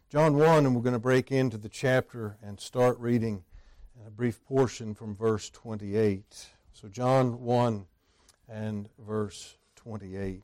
John 1, and we're going to break into the chapter and start reading a brief portion from verse 28. So John 1 and verse 28.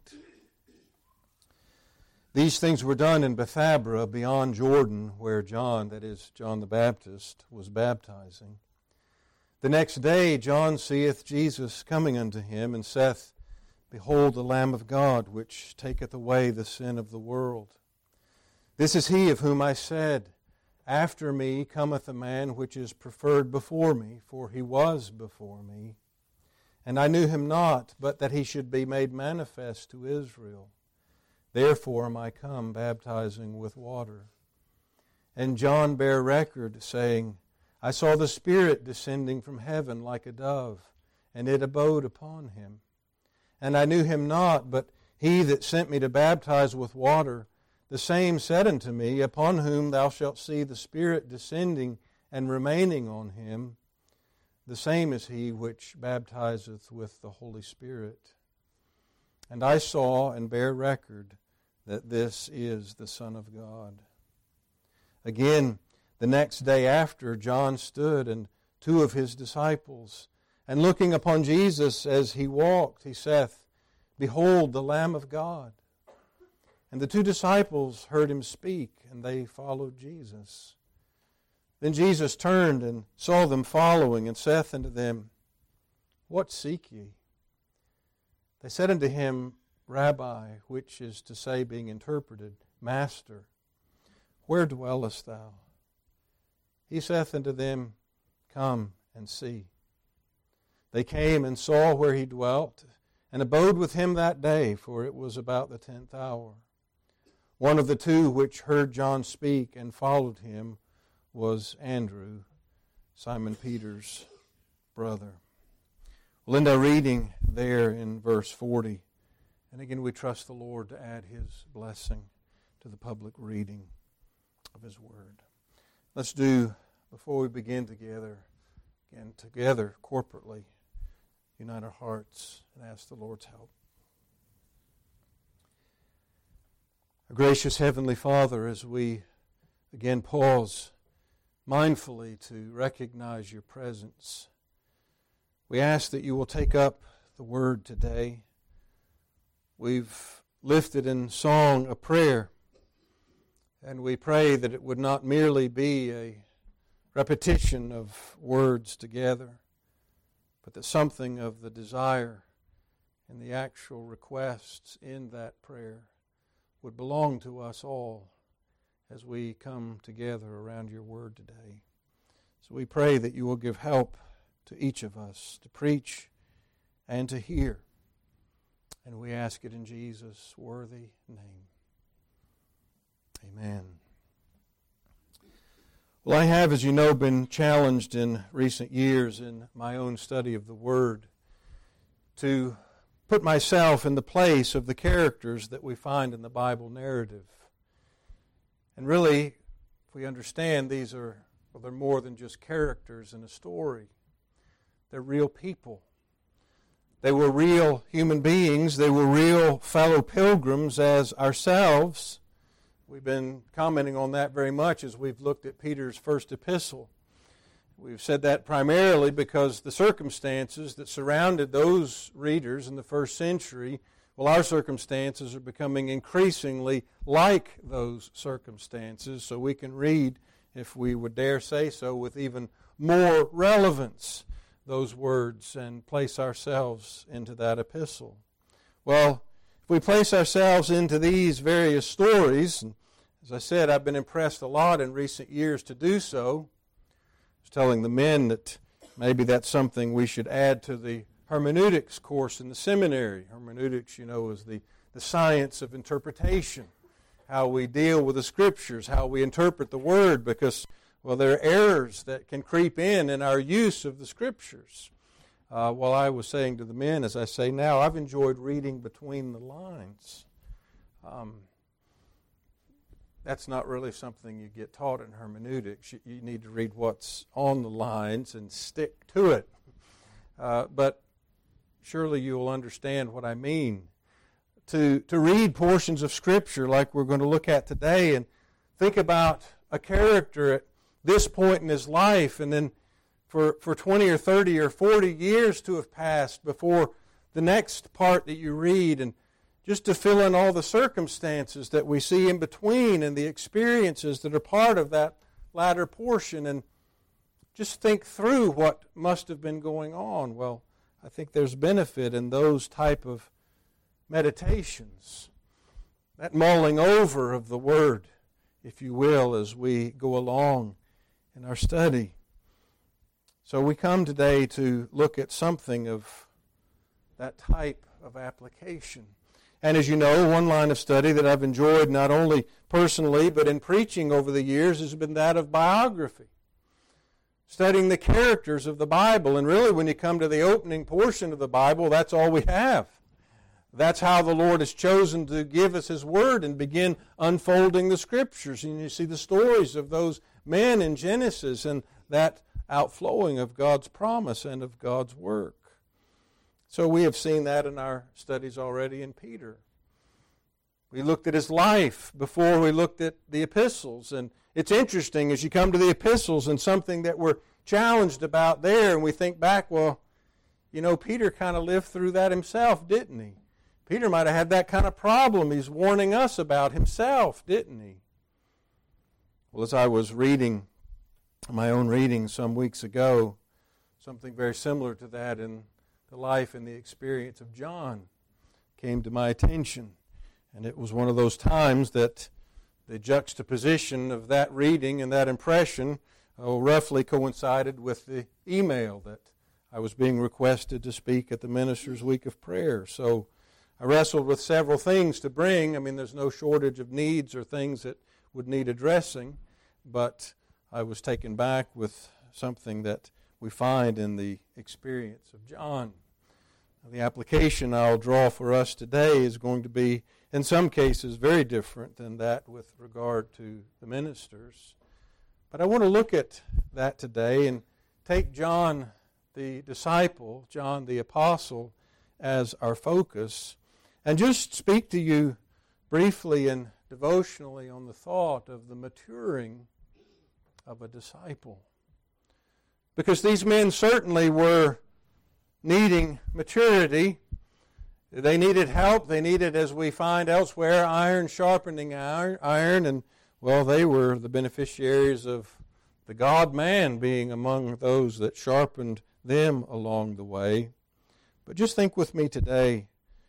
These things were done in Bethabara beyond Jordan, where John, that is John the Baptist, was baptizing. The next day John seeth Jesus coming unto him, and saith, Behold the Lamb of God, which taketh away the sin of the world. This is he of whom I said, After me cometh a man which is preferred before me, for he was before me. And I knew him not, but that he should be made manifest to Israel. Therefore am I come baptizing with water. And John bare record, saying, I saw the Spirit descending from heaven like a dove, and it abode upon him. And I knew him not, but he that sent me to baptize with water, the same said unto me, Upon whom thou shalt see the Spirit descending and remaining on him, the same is he which baptizeth with the Holy Spirit. And I saw and bear record that this is the Son of God. Again, the next day after, John stood, and two of his disciples, and looking upon Jesus as he walked, he saith, Behold the Lamb of God. And the two disciples heard him speak, and they followed Jesus. Then Jesus turned and saw them following, and saith unto them, What seek ye? They said unto him, Rabbi, which is to say, being interpreted, Master, where dwellest thou? He saith unto them, Come and see. They came and saw where he dwelt, and abode with him that day, for it was about the 10th hour. One of the two which heard John speak and followed him was Andrew, Simon Peter's brother. We'll end our reading there in verse 40. And again, we trust the Lord to add His blessing to the public reading of His Word. Let's do, before we begin together, again, together, corporately, unite our hearts and ask the Lord's help. Our gracious Heavenly Father, as we again pause mindfully to recognize Your presence, we ask that You will take up the Word today. We've lifted in song a prayer, and we pray that it would not merely be a repetition of words together, but that something of the desire and the actual requests in that prayer would belong to us all as we come together around Your Word today. So we pray that You will give help to each of us to preach and to hear. And we ask it in Jesus' worthy name. Amen. Well, I have, as you know, been challenged in recent years in my own study of the Word to put myself in the place of the characters that we find in the Bible narrative. And really, if we understand, they're more than just characters in a story. They're real people. They were real human beings. They were real fellow pilgrims as ourselves. We've been commenting on that very much as we've looked at Peter's first epistle. We've said that primarily because the circumstances that surrounded those readers in the first century, well, our circumstances are becoming increasingly like those circumstances, so we can read, if we would dare say so, with even more relevance those words and place ourselves into that epistle. Well, if we place ourselves into these various stories, and as I said, I've been impressed a lot in recent years to do so. I was telling the men that maybe that's something we should add to the hermeneutics course in the seminary. Hermeneutics, you know, is the science of interpretation, how we deal with the Scriptures, how we interpret the Word, because, well, there are errors that can creep in our use of the Scriptures. While I was saying to the men, as I say now, I've enjoyed reading between the lines. That's not really something you get taught in hermeneutics. You need to read what's on the lines and stick to it. But surely you will understand what I mean. To read portions of Scripture like we're going to look at today and think about a character at this point in his life, and then for 20 or 30 or 40 years to have passed before the next part that you read, and just to fill in all the circumstances that we see in between and the experiences that are part of that latter portion, and just think through what must have been going on. Well, I think there's benefit in those type of meditations, that mulling over of the Word, if you will, as we go along in our study. So we come today to look at something of that type of application. And as you know, one line of study that I've enjoyed not only personally but in preaching over the years has been that of biography. Studying the characters of the Bible. And really, when you come to the opening portion of the Bible, that's all we have. That's how the Lord has chosen to give us His Word and begin unfolding the Scriptures. And you see the stories of those men in Genesis and that outflowing of God's promise and of God's work. So we have seen that in our studies already in Peter. We looked at his life before we looked at the epistles. And it's interesting as you come to the epistles and something that we're challenged about there, and we think back, well, you know, Peter kind of lived through that himself, didn't he? Peter might have had that kind of problem he's warning us about himself, didn't he? Well, as I was reading my own reading some weeks ago, something very similar to that in the life and the experience of John came to my attention. And it was one of those times that the juxtaposition of that reading and that impression roughly coincided with the email that I was being requested to speak at the Ministers' Week of Prayer. So I wrestled with several things to bring. I mean, there's no shortage of needs or things that would need addressing, but I was taken back with something that we find in the experience of John. The application I'll draw for us today is going to be, in some cases, very different than that with regard to the ministers. But I want to look at that today and take John the disciple, John the apostle, as our focus, and just speak to you briefly and devotionally on the thought of the maturing of a disciple. Because these men certainly were needing maturity. They needed help. They needed, as we find elsewhere, iron sharpening iron. And, well, they were the beneficiaries of the God-man being among those that sharpened them along the way. But just think with me today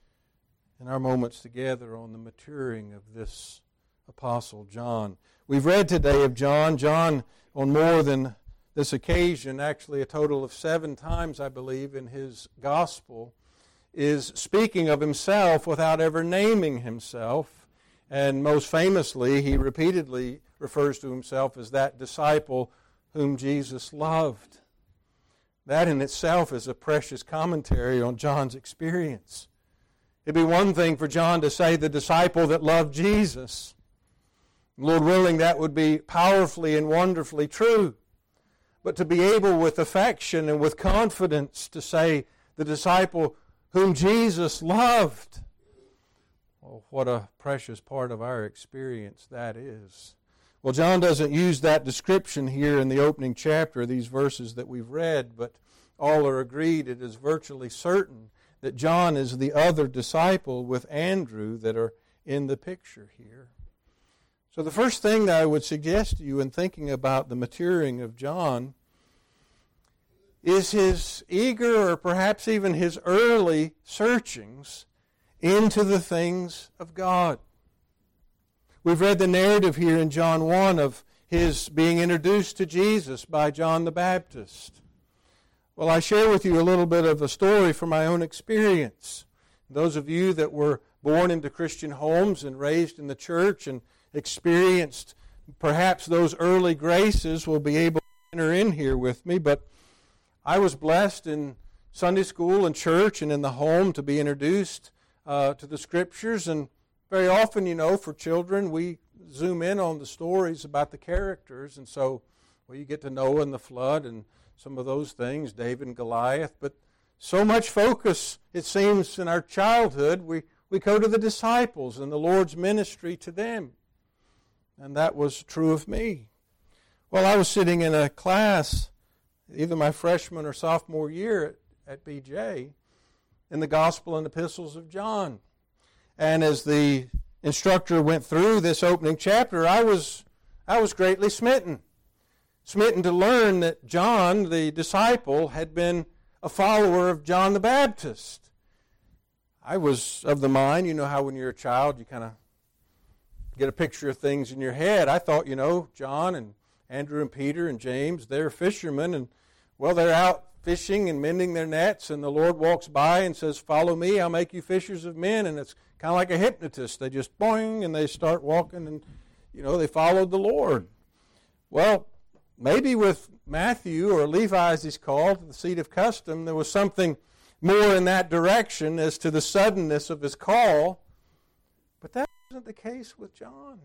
in our moments together on the maturing of this Apostle John. We've read today of John. John, on more than this occasion, actually a total of 7 times, I believe, in his gospel, is speaking of himself without ever naming himself. And most famously, he repeatedly refers to himself as that disciple whom Jesus loved. That in itself is a precious commentary on John's experience. It'd be one thing for John to say the disciple that loved Jesus. Lord willing, that would be powerfully and wonderfully true. But to be able with affection and with confidence to say the disciple whom Jesus loved, well, what a precious part of our experience that is. Well, John doesn't use that description here in the opening chapter, these verses that we've read, but all are agreed it is virtually certain that John is the other disciple with Andrew that are in the picture here. So the first thing that I would suggest to you in thinking about the maturing of John is his eager or perhaps even his early searchings into the things of God. We've read the narrative here in John 1 of his being introduced to Jesus by John the Baptist. Well, I share with you a little bit of a story from my own experience. Those of you that were born into Christian homes and raised in the church and experienced perhaps those early graces will be able to enter in here with me, but I was blessed in Sunday school and church and in the home to be introduced to the Scriptures, and very often, you know, for children, we zoom in on the stories about the characters, and so, well, you get to Noah and the flood and some of those things, David and Goliath, but so much focus, it seems, in our childhood, we go to the disciples and the Lord's ministry to them. And that was true of me. Well, I was sitting in a class, either my freshman or sophomore year at BJ, in the Gospel and Epistles of John. And as the instructor went through this opening chapter, I was greatly smitten. Smitten to learn that John, the disciple, had been a follower of John the Baptist. I was of the mind, you know how when you're a child you kind of get a picture of things in your head. I thought, John and Andrew and Peter and James, they're fishermen, and they're out fishing and mending their nets, and the Lord walks by and says, "Follow me, I'll make you fishers of men." And it's kind of like a hypnotist. They just boing, and they start walking, and they followed the Lord. Well, maybe with Matthew, or Levi as he's called, the seat of custom, there was something more in that direction as to the suddenness of his call. But that wasn't the case with John.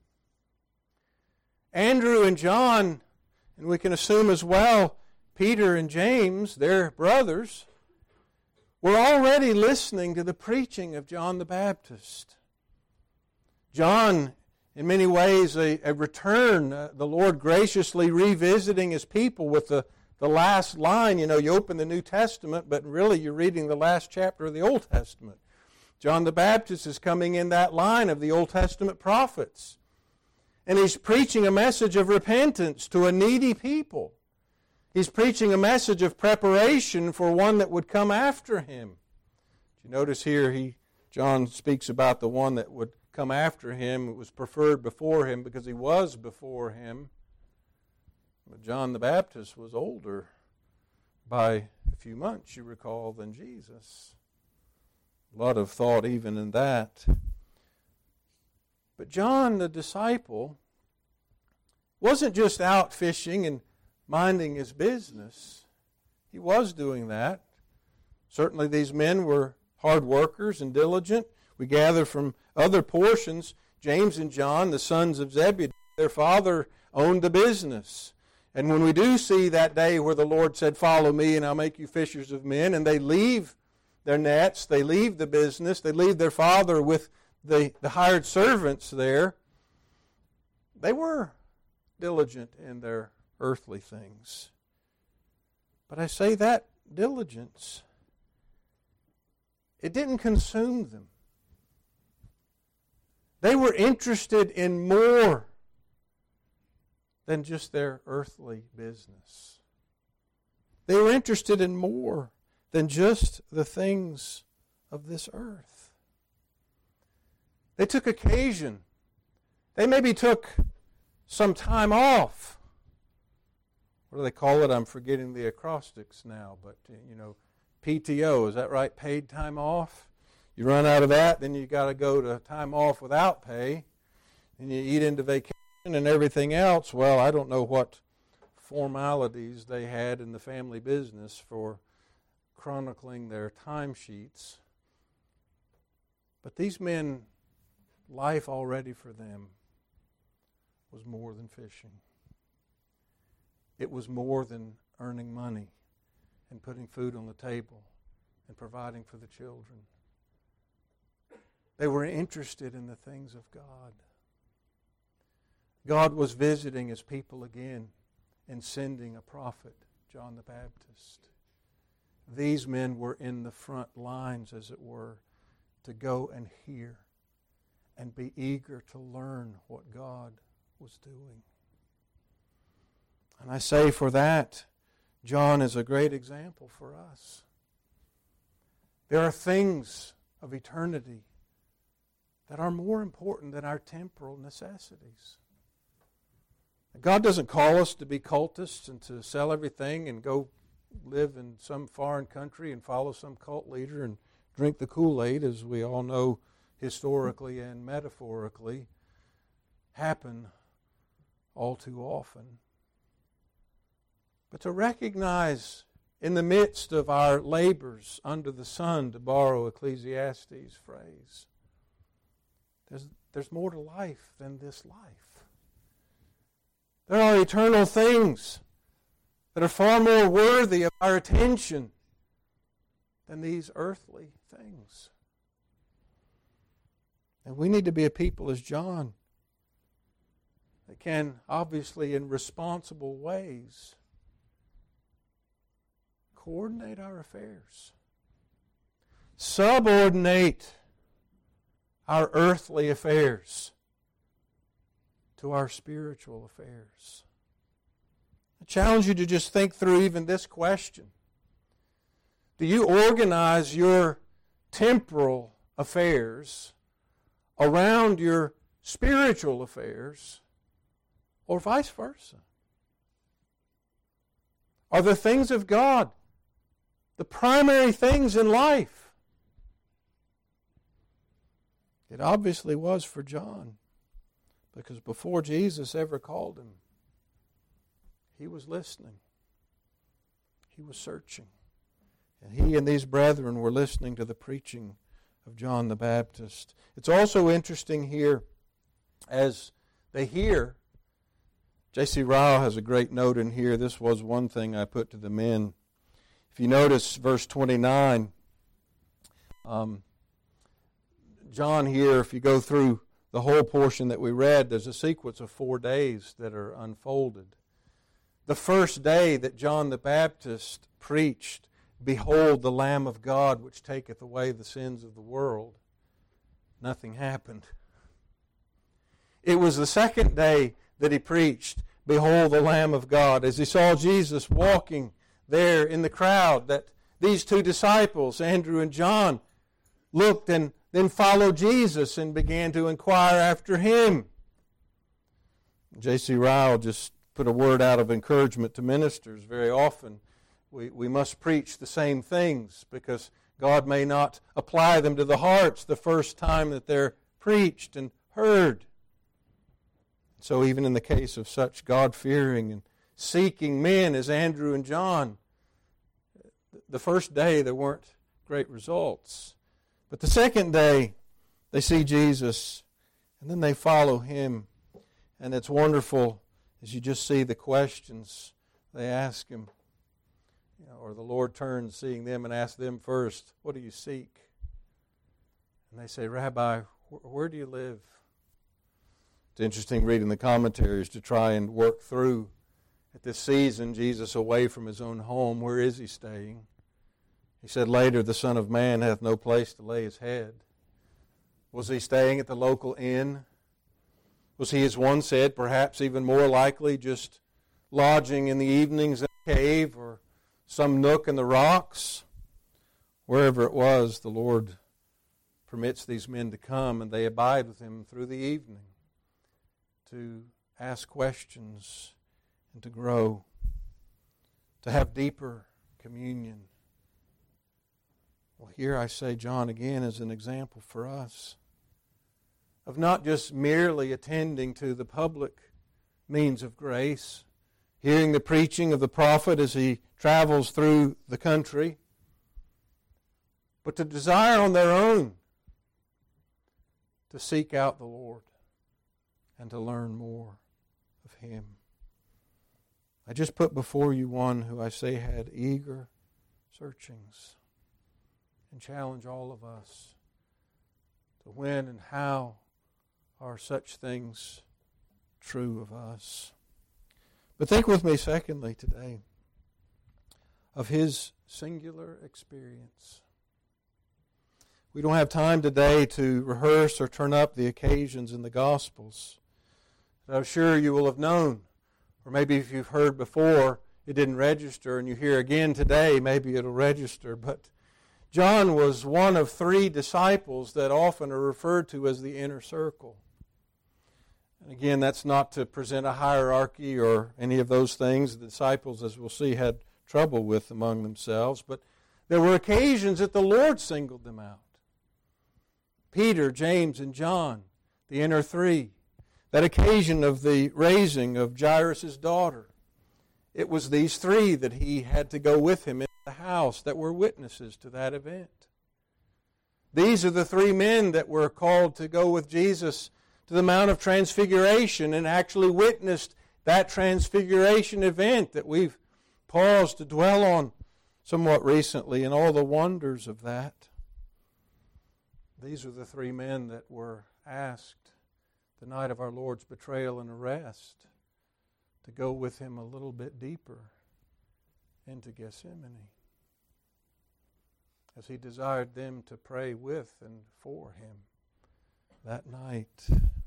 Andrew and John, and we can assume as well Peter and James, their brothers, were already listening to the preaching of John the Baptist. John, in many ways, a return, the Lord graciously revisiting His people with the last line. You open the New Testament, but really you're reading the last chapter of the Old Testament. John the Baptist is coming in that line of the Old Testament prophets. And he's preaching a message of repentance to a needy people. He's preaching a message of preparation for one that would come after him. You notice here John speaks about the one that would come after him. It was preferred before him because he was before him. But John the Baptist was older by a few months, you recall, than Jesus. A lot of thought even in that. But John the disciple wasn't just out fishing and minding his business. He was doing that. Certainly these men were hard workers and diligent. We gather from other portions, James and John, the sons of Zebedee, their father owned the business. And when we do see that day where the Lord said, "Follow me and I'll make you fishers of men," and they leave their nets, they leave the business, they leave their father with the hired servants there, they were diligent in their earthly things. But I say that diligence, it didn't consume them. They were interested in more than just their earthly business. They were interested in more than just the things of this earth. They took occasion. They maybe took some time off. What do they call it? I'm forgetting the acrostics now, but PTO, is that right? Paid time off. You run out of that, then you got to go to time off without pay, and you eat into vacation and everything else. Well, I don't know what formalities they had in the family business for chronicling their timesheets. But these men, life already for them was more than fishing. It was more than earning money and putting food on the table and providing for the children. They were interested in the things of God. God was visiting His people again and sending a prophet, John the Baptist. These men were in the front lines, as it were, to go and hear and be eager to learn what God was doing. And I say for that, John is a great example for us. There are things of eternity that are more important than our temporal necessities. God doesn't call us to be cultists and to sell everything and go live in some foreign country and follow some cult leader and drink the Kool-Aid, as we all know historically and metaphorically happen all too often. But to recognize in the midst of our labors under the sun, to borrow Ecclesiastes' phrase, there's more to life than this life. There are eternal things that are far more worthy of our attention than these earthly things. And we need to be a people as John, that can, obviously in responsible ways, coordinate our affairs, subordinate our earthly affairs to our spiritual affairs. I challenge you to just think through even this question. Do you organize your temporal affairs around your spiritual affairs, or vice versa? Are the things of God the primary things in life? It obviously was for John, because before Jesus ever called him, he was listening. He was searching. And he and these brethren were listening to the preaching of John the Baptist. It's also interesting here, as they hear, J.C. Ryle has a great note in here. This was one thing I put to the men. If you notice verse 29, John here, if you go through the whole portion that we read, there's a sequence of 4 days that are unfolded. The first day that John the Baptist preached, "Behold the Lamb of God, which taketh away the sins of the world," nothing happened. It was the second day that he preached, "Behold the Lamb of God," as he saw Jesus walking there in the crowd, that these two disciples, Andrew and John, looked and then followed Jesus and began to inquire after him. J.C. Ryle just put a word out of encouragement to ministers. Very often we must preach the same things, because God may not apply them to the hearts the first time that they're preached and heard. So even in the case of such God-fearing and seeking men as Andrew and John, the first day there weren't great results. But the second day, they see Jesus, and then they follow him. And it's wonderful as you just see the questions they ask him. Or the Lord turns, seeing them, and asks them first, "What do you seek?" And they say, "Rabbi, where do you live?" It's interesting reading the commentaries to try and work through, at this season, Jesus away from his own home, where is he staying? He said later, "The Son of Man hath no place to lay his head." Was he staying at the local inn? Was he, as one said, perhaps even more likely just lodging in the evenings in a cave or some nook in the rocks? Wherever it was, the Lord permits these men to come, and they abide with him through the evening to ask questions and to grow, to have deeper communion. Well, here I say John again is an example for us of not just merely attending to the public means of grace, hearing the preaching of the prophet as he travels through the country, but to desire on their own to seek out the Lord and to learn more of him. I just put before you one who I say had eager searchings, and challenge all of us to when and how are such things true of us. But think with me, secondly, today, of his singular experience. We don't have time today to rehearse or turn up the occasions in the Gospels that I'm sure you will have known, or maybe if you've heard before, it didn't register, and you hear again today, maybe it'll register. But John was one of 3 disciples that often are referred to as the inner circle. And again, that's not to present a hierarchy or any of those things. The disciples, as we'll see, had trouble with among themselves. But there were occasions that the Lord singled them out. Peter, James, and John, the inner 3. That occasion of the raising of Jairus' daughter. It was these 3 that he had to go with him in the house that were witnesses to that event. These are the 3 men that were called to go with Jesus to the Mount of Transfiguration and actually witnessed that transfiguration event that we've paused to dwell on somewhat recently and all the wonders of that. These are the 3 men that were asked the night of our Lord's betrayal and arrest, to go with him a little bit deeper into Gethsemane, as he desired them to pray with and for him that night.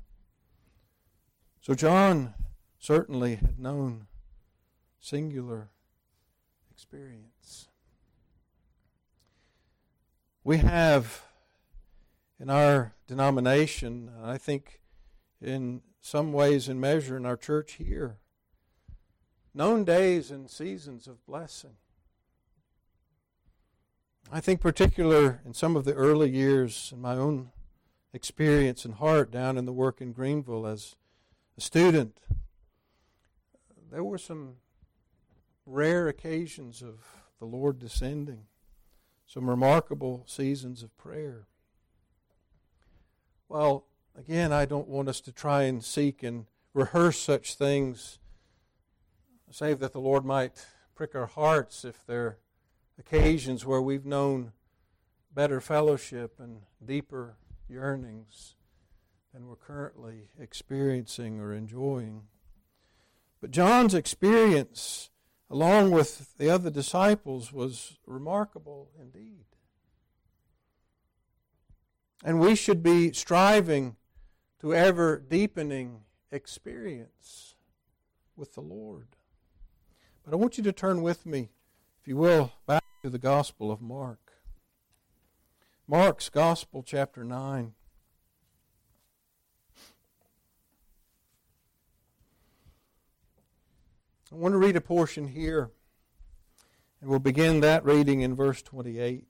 So John certainly had known singular experience. We have in our denomination, I think in some ways and measure in our church here, known days and seasons of blessing. I think particular in some of the early years in my own experience and heart down in the work in Greenville as a student, there were some rare occasions of the Lord descending, some remarkable seasons of prayer. Well, again, I don't want us to try and seek and rehearse such things, save that the Lord might prick our hearts if there are occasions where we've known better fellowship and deeper yearnings than we're currently experiencing or enjoying. But John's experience, along with the other disciples, was remarkable indeed. And we should be striving to ever deepening experience with the Lord. But I want you to turn with me, if you will, back to the Gospel of Mark. Mark's Gospel, chapter 9. I want to read a portion here, and we'll begin that reading in verse 28.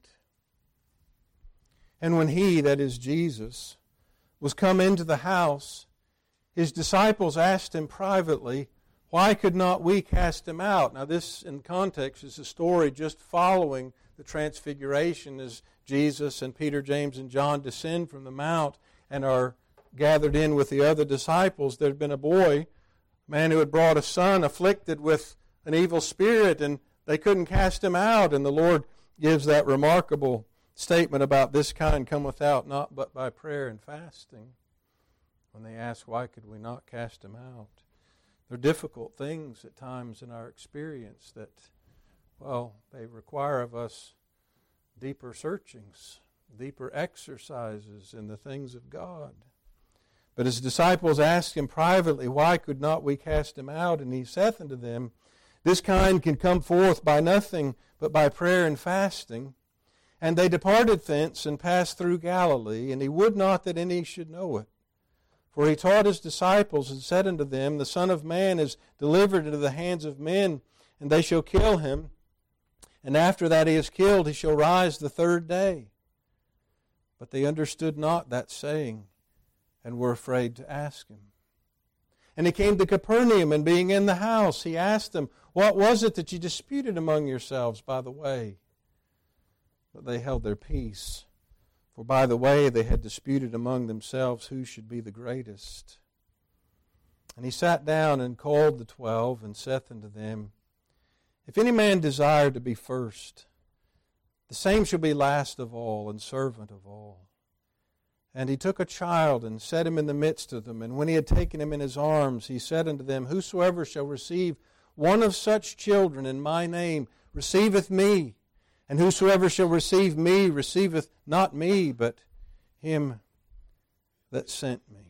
And when he, that is Jesus, was come into the house, his disciples asked him privately, why could not we cast him out? Now this, in context, is a story just following the transfiguration as Jesus and Peter, James, and John descend from the mount and are gathered in with the other disciples. There had been a boy, a man who had brought a son afflicted with an evil spirit, and they couldn't cast him out. And the Lord gives that remarkable statement about this kind cometh out not but by prayer and fasting. When they ask, why could we not cast him out? They're difficult things at times in our experience that, well, they require of us deeper searchings, deeper exercises in the things of God. But his disciples asked him privately, why could not we cast him out? And he saith unto them, this kind can come forth by nothing but by prayer and fasting. And they departed thence and passed through Galilee, and he would not that any should know it. For he taught his disciples and said unto them, the Son of Man is delivered into the hands of men, and they shall kill him. And after that he is killed, he shall rise the third day. But they understood not that saying, and were afraid to ask him. And he came to Capernaum, and being in the house, he asked them, what was it that you disputed among yourselves by the way? But they held their peace. For by the way they had disputed among themselves who should be the greatest. And he sat down and called the 12, and saith unto them, if any man desire to be first, the same shall be last of all, and servant of all. And he took a child, and set him in the midst of them. And when he had taken him in his arms, he said unto them, whosoever shall receive one of such children in my name receiveth me. And whosoever shall receive me receiveth not me, but him that sent me.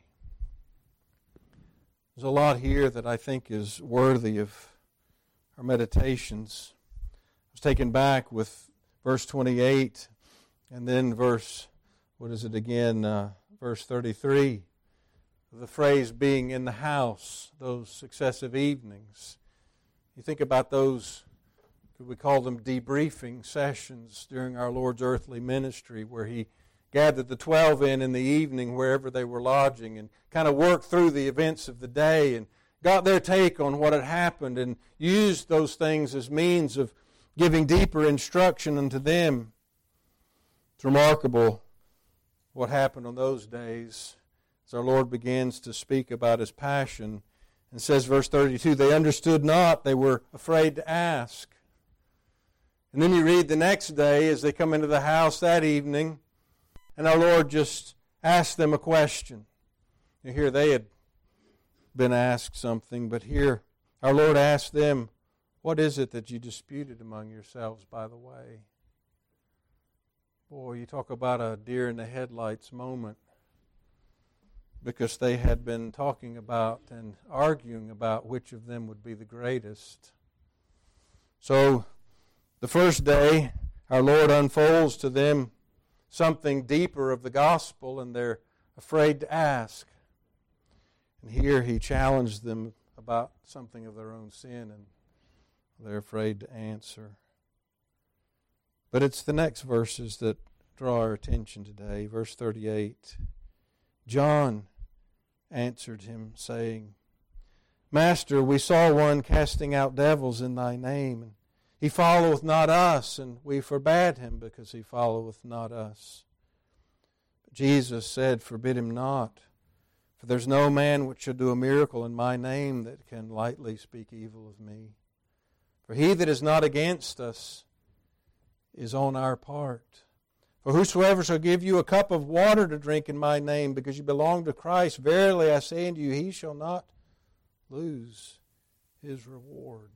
There's a lot here that I think is worthy of our meditations. I was taken back with verse 28 and then verse 33. The phrase being in the house, those successive evenings. You think about those, could we call them debriefing sessions during our Lord's earthly ministry, where he gathered the 12 in the evening wherever they were lodging and kind of worked through the events of the day and got their take on what had happened and used those things as means of giving deeper instruction unto them. It's remarkable what happened on those days as our Lord begins to speak about his passion. And says, verse 32, they understood not, they were afraid to ask. And then you read the next day as they come into the house that evening, and our Lord just asked them a question. Here they had been asked something, but here our Lord asked them, what is it that you disputed among yourselves by the way? Boy, you talk about a deer in the headlights moment, because they had been talking about and arguing about which of them would be the greatest. So the first day, our Lord unfolds to them something deeper of the gospel, and they're afraid to ask. And here He challenged them about something of their own sin, and they're afraid to answer. But it's the next verses that draw our attention today. Verse 38, John answered him, saying, Master, we saw one casting out devils in thy name, and he followeth not us, and we forbade him, because he followeth not us. But Jesus said, Forbid him not, for there's no man which should do a miracle in my name that can lightly speak evil of me. For he that is not against us is on our part. For whosoever shall give you a cup of water to drink in my name, because you belong to Christ, verily I say unto you, he shall not lose his reward.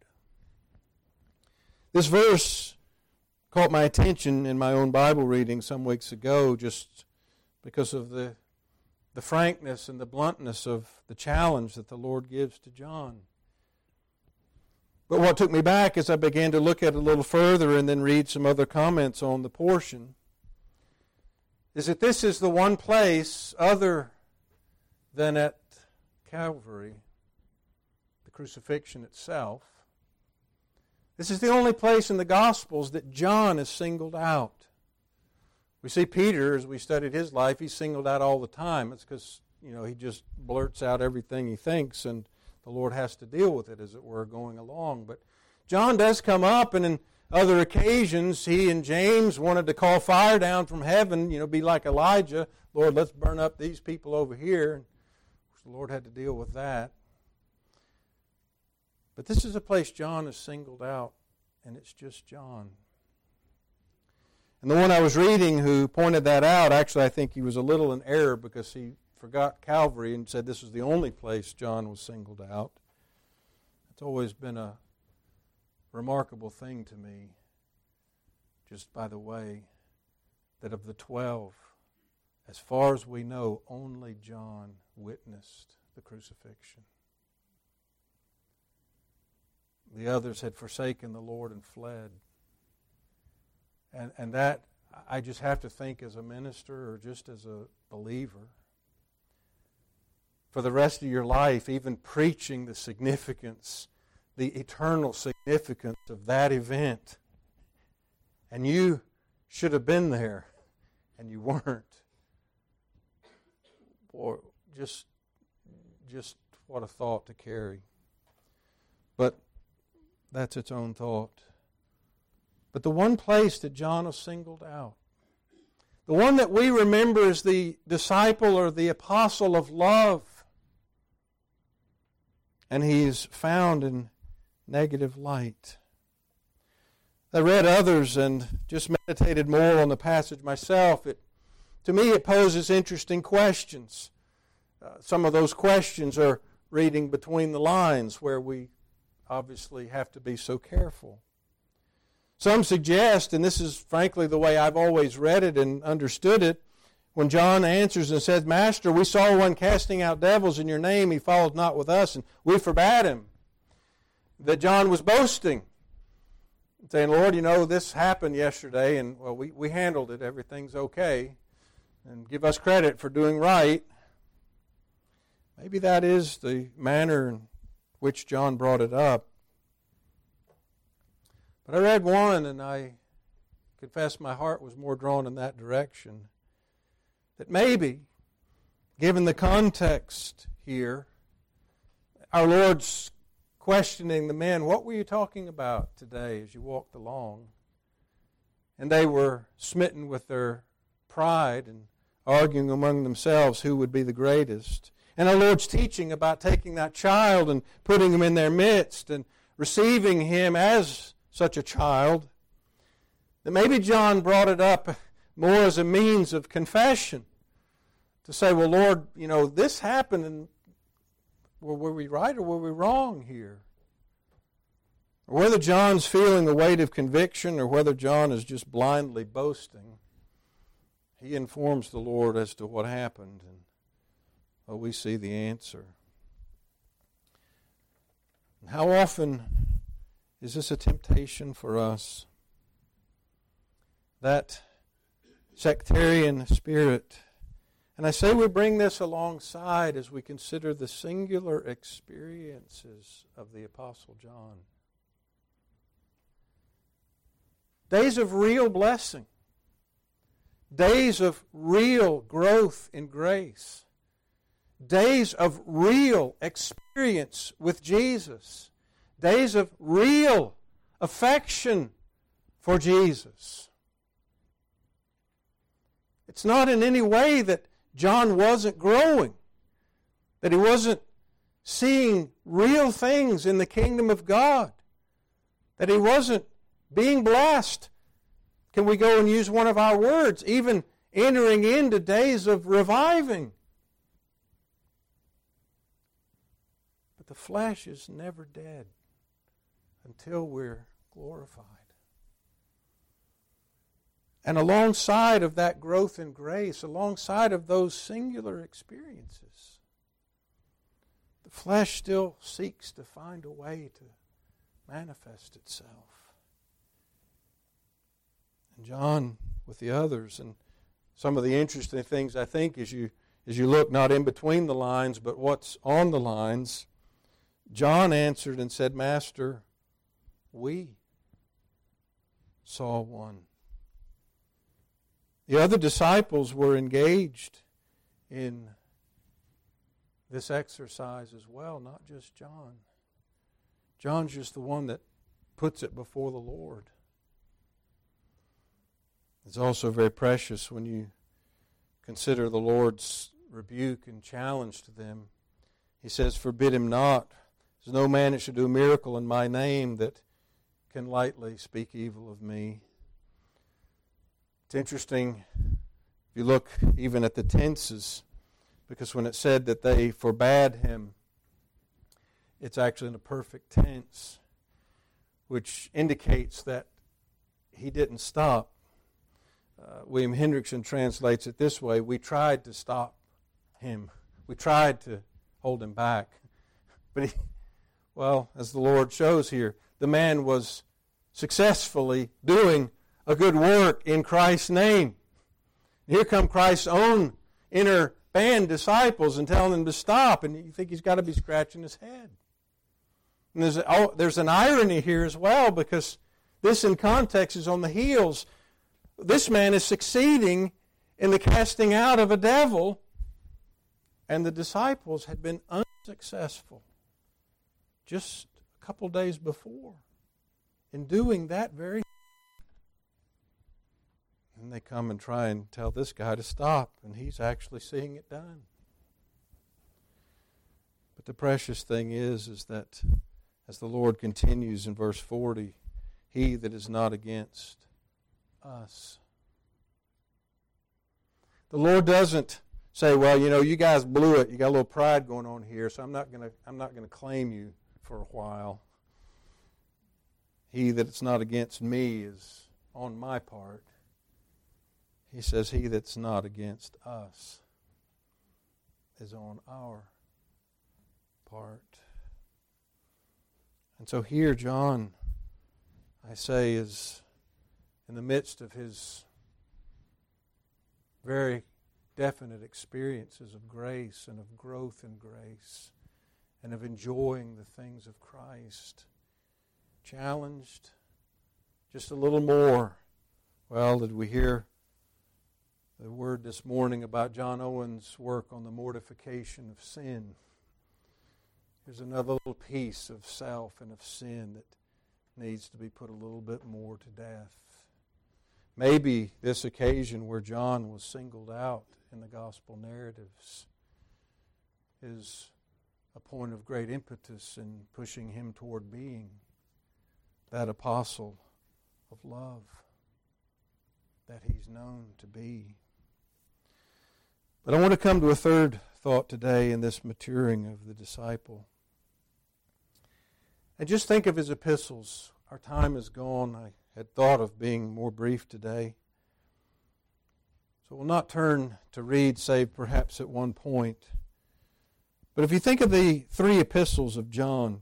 This verse caught my attention in my own Bible reading some weeks ago, just because of the frankness and the bluntness of the challenge that the Lord gives to John. But what took me back as I began to look at it a little further and then read some other comments on the portion is that this is the one place other than at Calvary, the crucifixion itself. This is the only place in the Gospels that John is singled out. We see Peter, as we studied his life, he's singled out all the time. It's because, he just blurts out everything he thinks, and the Lord has to deal with it, as it were, going along. But John does come up, and in other occasions, he and James wanted to call fire down from heaven, be like Elijah. Lord, let's burn up these people over here. And the Lord had to deal with that. But this is a place John is singled out, and it's just John. And the one I was reading who pointed that out, actually I think he was a little in error, because he forgot Calvary and said this was the only place John was singled out. It's always been a remarkable thing to me, just by the way, that of the 12, as far as we know, only John witnessed the crucifixion. The others had forsaken the Lord and fled. And that, I just have to think as a minister or just as a believer, for the rest of your life, even preaching the significance, the eternal significance of that event. And you should have been there, and you weren't. Boy, just what a thought to carry. But that's its own thought. But the one place that John is singled out, the one that we remember as the disciple or the apostle of love, and he's found in negative light. I read others and just meditated more on the passage myself. To me, it poses interesting questions. Some of those questions are reading between the lines, where we obviously have to be so careful. Some suggest, and this is frankly the way I've always read it and understood it, when John answers and says, Master, we saw one casting out devils in your name, he followed not with us, and we forbade him. That John was boasting, saying, Lord, this happened yesterday, and we handled it, everything's okay, and give us credit for doing right. Maybe that is the manner in which John brought it up. But I read one, and I confess my heart was more drawn in that direction. That maybe, given the context here, our Lord's questioning the men, what were you talking about today as you walked along? And they were smitten with their pride and arguing among themselves who would be the greatest. And our Lord's teaching about taking that child and putting him in their midst and receiving him as such a child, that maybe John brought it up more as a means of confession, to say, well, Lord, this happened, and were we right or were we wrong here? Or whether John's feeling the weight of conviction or whether John is just blindly boasting, he informs the Lord as to what happened, and we see the answer. And how often is this a temptation for us? That sectarian spirit. And I say we bring this alongside as we consider the singular experiences of the Apostle John. Days of real blessing. Days of real growth in grace. Days of real experience with Jesus. Days of real affection for Jesus. It's not in any way that John wasn't growing, that he wasn't seeing real things in the kingdom of God, that he wasn't being blessed. Can we go and use one of our words? Even entering into days of reviving. But the flesh is never dead until we're glorified. And alongside of that growth in grace, alongside of those singular experiences, the flesh still seeks to find a way to manifest itself. And John, with the others, and some of the interesting things, I think, as you look not in between the lines, but what's on the lines, John answered and said, Master, we saw one. The other disciples were engaged in this exercise as well, not just John. John's just the one that puts it before the Lord. It's also very precious when you consider the Lord's rebuke and challenge to them. He says, forbid him not. There's no man that should do a miracle in my name that can lightly speak evil of me. It's interesting if you look even at the tenses, because when it said that they forbade him, it's actually in a perfect tense, which indicates that he didn't stop. William Hendrickson translates it this way: we tried to stop him. We tried to hold him back. But as the Lord shows here, the man was successfully doing a good work in Christ's name. Here come Christ's own inner band disciples and telling them to stop, and you think he's got to be scratching his head. And there's an irony here as well, because this in context is on the heels. This man is succeeding in the casting out of a devil, and the disciples had been unsuccessful just a couple days before in doing that very. And they come and try and tell this guy to stop, and he's actually seeing it done. But the precious thing is that as the Lord continues in verse 40, he that is not against us. The Lord doesn't say, well, you guys blew it. You got a little pride going on here, so I'm not going to claim you for a while. He that is not against me is on my part. He says, he that's not against us is on our part. And so here John, I say, is in the midst of his very definite experiences of grace and of growth in grace and of enjoying the things of Christ, challenged just a little more. Well, did we hear the word this morning about John Owen's work on the mortification of sin? There's another little piece of self and of sin that needs to be put a little bit more to death. Maybe this occasion where John was singled out in the gospel narratives is a point of great impetus in pushing him toward being that apostle of love that he's known to be. But I want to come to a third thought today in this maturing of the disciple. And just think of his epistles. Our time is gone. I had thought of being more brief today. So we'll not turn to read, save perhaps at one point. But if you think of the three epistles of John,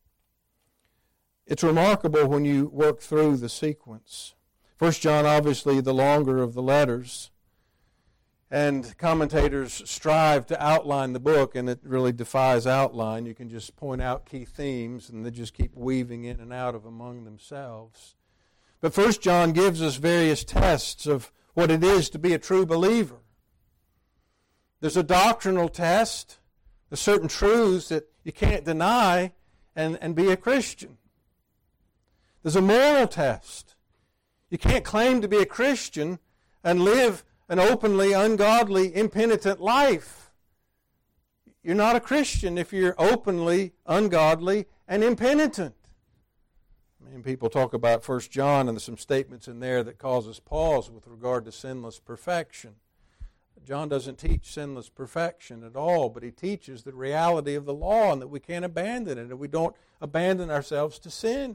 it's remarkable when you work through the sequence. 1 John, obviously, the longer of the letters. And commentators strive to outline the book, and it really defies outline. You can just point out key themes, and they just keep weaving in and out of among themselves. But 1 John gives us various tests of what it is to be a true believer. There's a doctrinal test. There's certain truths that you can't deny and be a Christian. There's a moral test. You can't claim to be a Christian and live an openly ungodly, impenitent life. You're not a Christian if you're openly ungodly and impenitent. I mean, people talk about 1 John, and there's some statements in there that cause us pause with regard to sinless perfection. John doesn't teach sinless perfection at all, but he teaches the reality of the law and that we can't abandon it, and we don't abandon ourselves to sin.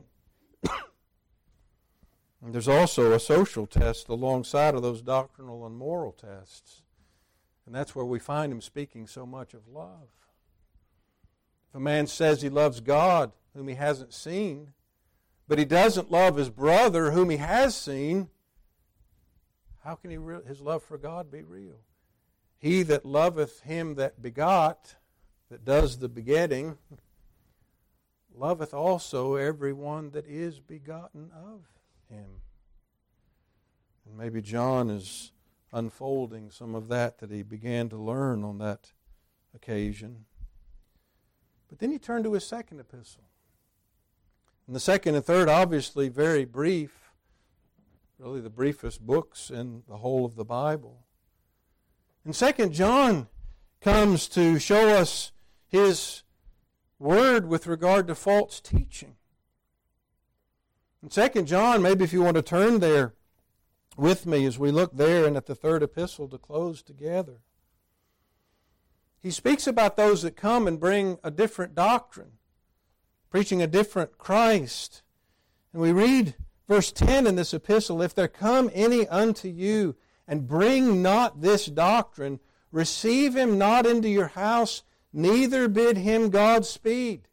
And there's also a social test alongside of those doctrinal and moral tests. And that's where we find him speaking so much of love. If a man says he loves God, whom he hasn't seen, but he doesn't love his brother, whom he has seen, how can his love for God be real? He that loveth him that begot, that does the begetting, loveth also every one that is begotten of him. And maybe John is unfolding some of that he began to learn on that occasion. But then he turned to his second epistle. And the second and third, obviously very brief, really the briefest books in the whole of the Bible. And 2 John comes to show us his word with regard to false teaching. In 2 John, maybe if you want to turn there with me as we look there and at the third epistle to close together. He speaks about those that come and bring a different doctrine, preaching a different Christ. And we read verse 10 in this epistle, "If there come any unto you and bring not this doctrine, receive him not into your house, neither bid him Godspeed."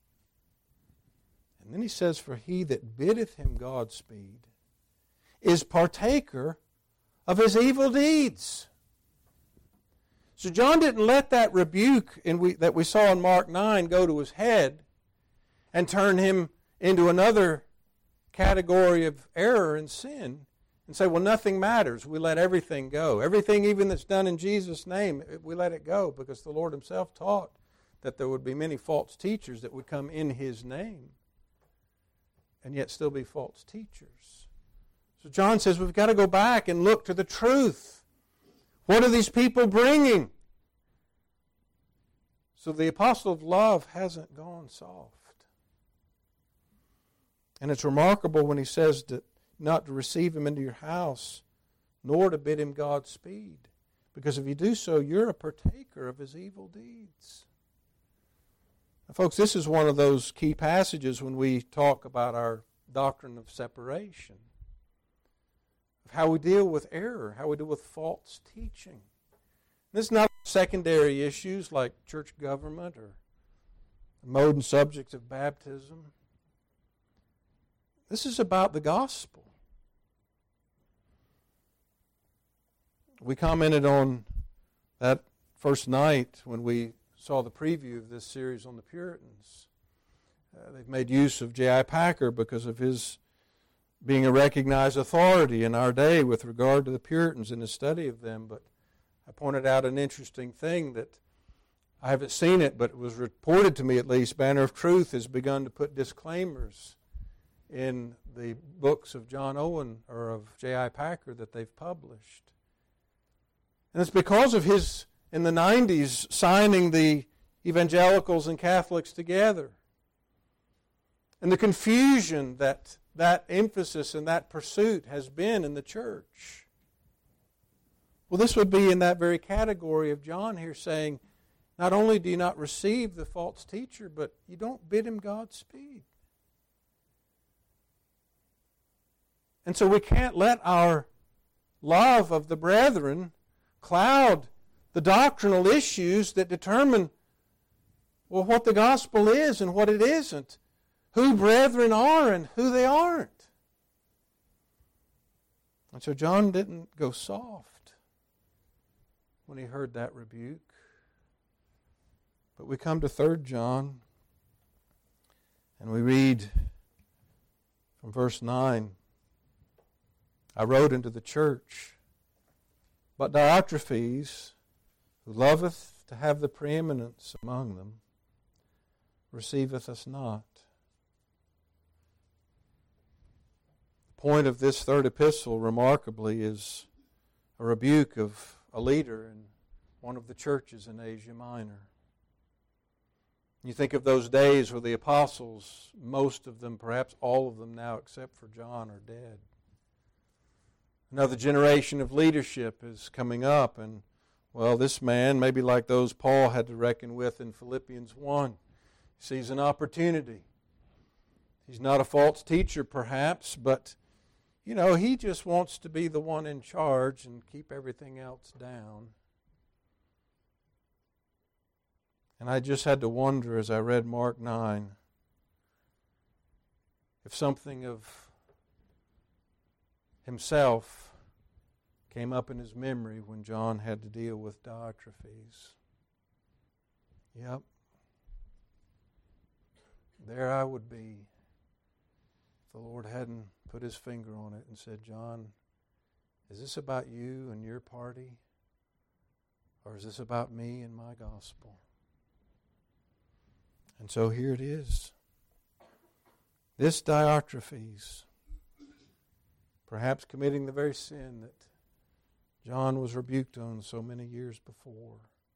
And then he says, "For he that biddeth him Godspeed is partaker of his evil deeds." So John didn't let that rebuke that we saw in Mark 9 go to his head and turn him into another category of error and sin and say, well, nothing matters. We let everything go. Everything even that's done in Jesus' name, we let it go because the Lord himself taught that there would be many false teachers that would come in his name and yet still be false teachers. So John says we've got to go back and look to the truth. What are these people bringing? So the apostle of love hasn't gone soft. And it's remarkable when he says that not to receive him into your house, nor to bid him Godspeed. Because if you do so, you're a partaker of his evil deeds. Now, folks, this is one of those key passages when we talk about our doctrine of separation, of how we deal with error, how we deal with false teaching. This is not secondary issues like church government or the mode and subject of baptism. This is about the gospel. We commented on that first night when we saw the preview of this series on the Puritans. They've made use of J.I. Packer because of his being a recognized authority in our day with regard to the Puritans and the study of them. But I pointed out an interesting thing that I haven't seen it, but it was reported to me at least. Banner of Truth has begun to put disclaimers in the books of John Owen or of J.I. Packer that they've published. And it's because of his, in the 90s, signing the evangelicals and Catholics together. And the confusion that emphasis and that pursuit has been in the church. Well, this would be in that very category of John here saying, not only do you not receive the false teacher, but you don't bid him Godspeed. And so we can't let our love of the brethren cloud the doctrinal issues that determine, well, what the gospel is and what it isn't, who brethren are and who they aren't. And so John didn't go soft when he heard that rebuke. But we come to 3 John, and we read from verse 9, I wrote unto the church, but Diotrephes, who loveth to have the preeminence among them, receiveth us not. The point of this 3rd epistle, remarkably, is a rebuke of a leader in one of the churches in Asia Minor. You think of those days where the apostles, most of them, perhaps all of them now except for John, are dead. Another generation of leadership is coming up, and, well, this man, maybe like those Paul had to reckon with in Philippians 1, sees an opportunity. He's not a false teacher, perhaps, but, he just wants to be the one in charge and keep everything else down. And I just had to wonder as I read Mark 9 if something of himself came up in his memory when John had to deal with Diotrephes. Yep. There I would be if the Lord hadn't put his finger on it and said, John, is this about you and your party? Or is this about me and my gospel? And so here it is. This Diotrephes, perhaps committing the very sin that John was rebuked on so many years before.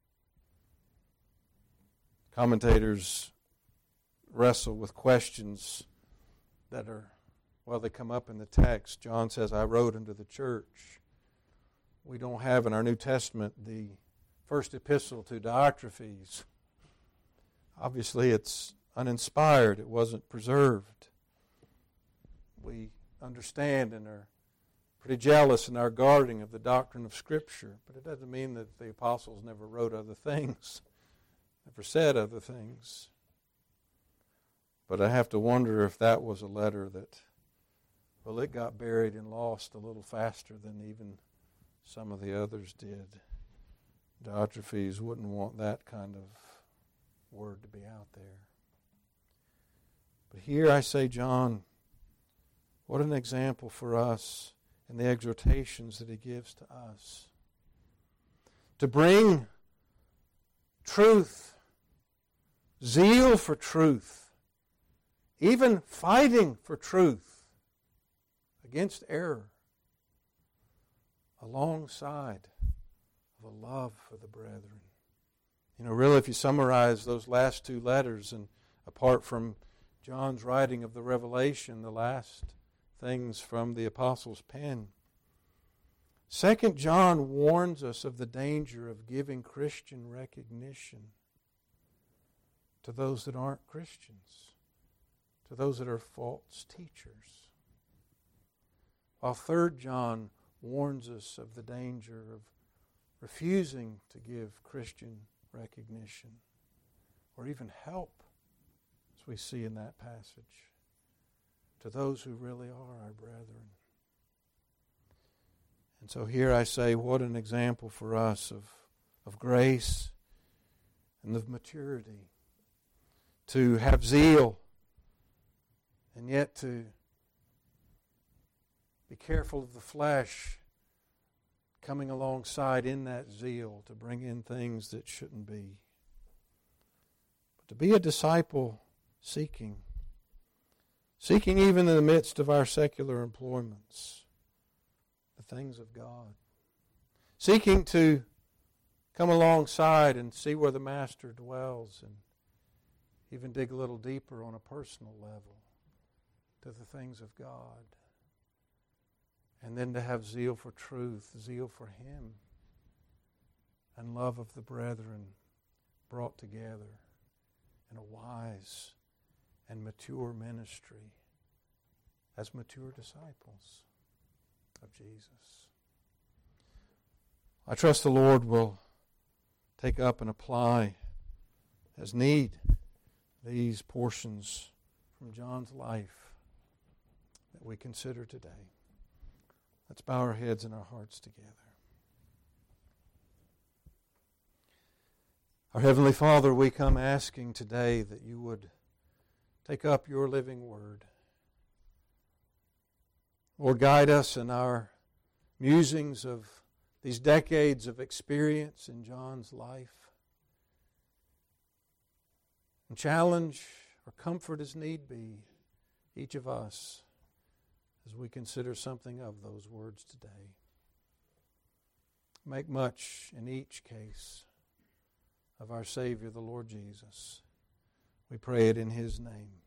Commentators wrestle with questions that they come up in the text. John says, I wrote unto the church. We don't have in our New Testament the first epistle to Diotrephes. Obviously, it's uninspired. It wasn't preserved. We understand and are pretty jealous in our guarding of the doctrine of Scripture, but it doesn't mean that the apostles never wrote other things, never said other things. But I have to wonder if that was a letter that, it got buried and lost a little faster than even some of the others did. Diotrephes wouldn't want that kind of word to be out there. But here I say, John, what an example for us in the exhortations that he gives to us. To bring truth, zeal for truth, even fighting for truth against error, alongside of a love for the brethren. Really, if you summarize those last 2 letters, and apart from John's writing of the Revelation, the last things from the apostle's pen, 2 John warns us of the danger of giving Christian recognition to those that aren't Christians, to those that are false teachers. While 3 John warns us of the danger of refusing to give Christian recognition or even help, as we see in that passage, to those who really are our brethren. And so here I say, what an example for us of grace and of maturity, to have zeal and yet to be careful of the flesh coming alongside in that zeal to bring in things that shouldn't be. But to be a disciple seeking even in the midst of our secular employments, the things of God. Seeking to come alongside and see where the Master dwells and even dig a little deeper on a personal level to the things of God. And then to have zeal for truth, zeal for Him, and love of the brethren brought together in a wise and mature ministry as mature disciples of Jesus. I trust the Lord will take up and apply as need these portions from John's life that we consider today. Let's bow our heads and our hearts together. Our Heavenly Father, we come asking today that you would take up your living word. Lord, guide us in our musings of these decades of experience in John's life, and challenge or comfort as need be each of us as we consider something of those words today. Make much in each case of our Savior, the Lord Jesus. We pray it in His name.